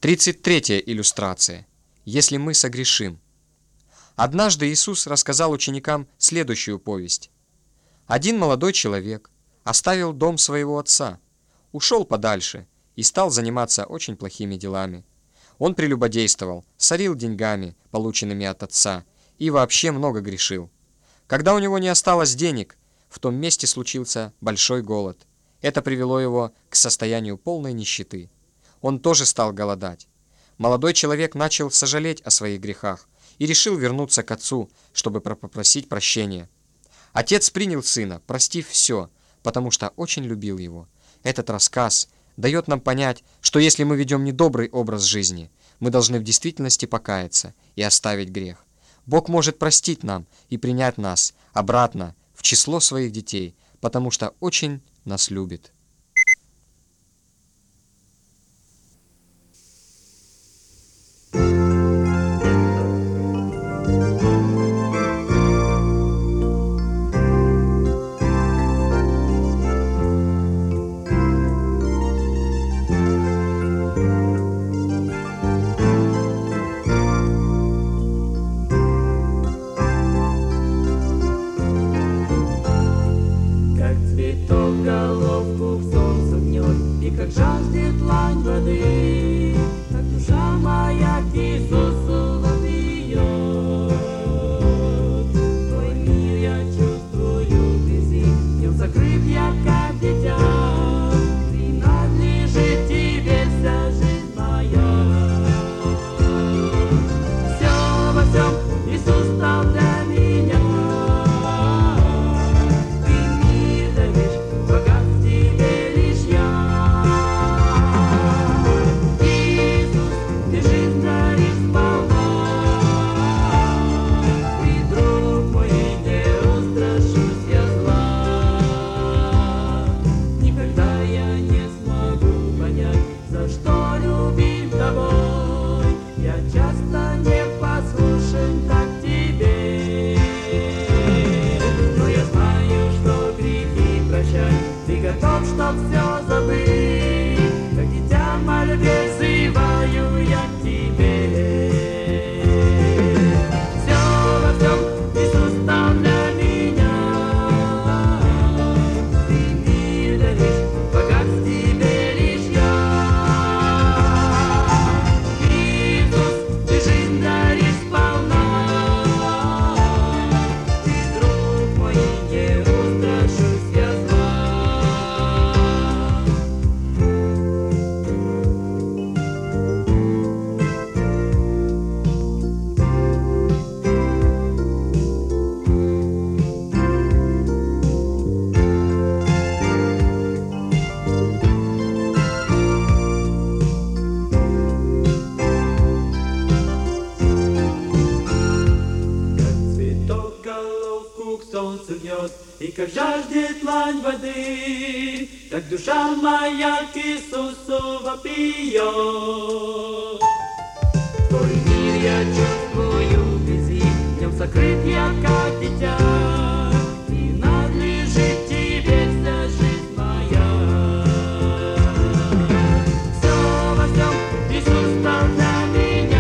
33-я иллюстрация. Если мы согрешим. Однажды Иисус рассказал ученикам следующую повесть. Один молодой человек оставил дом своего отца, ушел подальше и стал заниматься очень плохими делами. Он прелюбодействовал, сорил деньгами, полученными от отца, и вообще много грешил. Когда у него не осталось денег, в том месте случился большой голод. Это привело его к состоянию полной нищеты. Он тоже стал голодать. Молодой человек начал сожалеть о своих грехах и решил вернуться к отцу, чтобы попросить прощения. Отец принял сына, простив все, потому что очень любил его. Этот рассказ дает нам понять, что если мы ведем недобрый образ жизни, мы должны в действительности покаяться и оставить грех. Бог может простить нам и принять нас обратно в число своих детей, потому что очень нас любит. Головку солнце гнет, и как жаждет длань воды, так душа моя к Иисусу вопиет. Твой мир я чувствую вблизи, в нем закрыт я, как дитя. Принадлежит тебе вся жизнь моя. Все во всем Иисус стал для меня. Чтоб все забыть, как дитя мольбе взываю я к тебе. Все во всем Иисус стал для меня. Ты мир даришь, богат в тебе лишь я. Иисус, ты жизнь даришь сполна. Ты друг мой, не устрашусь я зла. Солнце гнет, и как жаждет длань воды, так душа моя к Иисусу вопиет. Твой мир я чувствую вблизи, в нем сокрыт я, как дитя. Принадлежит тебе вся жизнь моя. Все во всем Иисус стал для меня.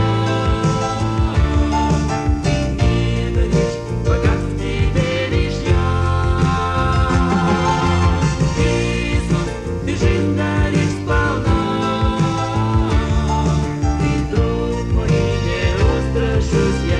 Just